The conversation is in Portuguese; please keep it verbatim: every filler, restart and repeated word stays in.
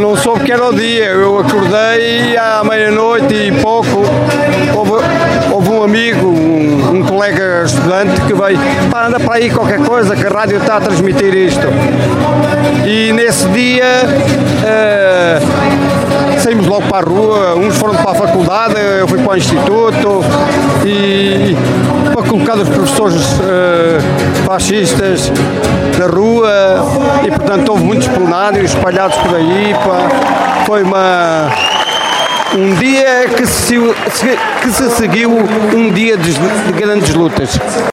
não soube que era o dia. Eu acordei à meia-noite e pouco. Houve, houve um amigo, um, um colega estudante que veio, pá, anda para aí qualquer coisa, que a rádio está a transmitir isto. E nesse dia uh, saímos logo para a rua, uns foram para a faculdade, eu fui para o instituto e para colocar os professores uh, fascistas na rua e portanto houve muitos plenários espalhados por aí, pá. Foi uma... um dia que se, que se seguiu um dia de, de grandes lutas.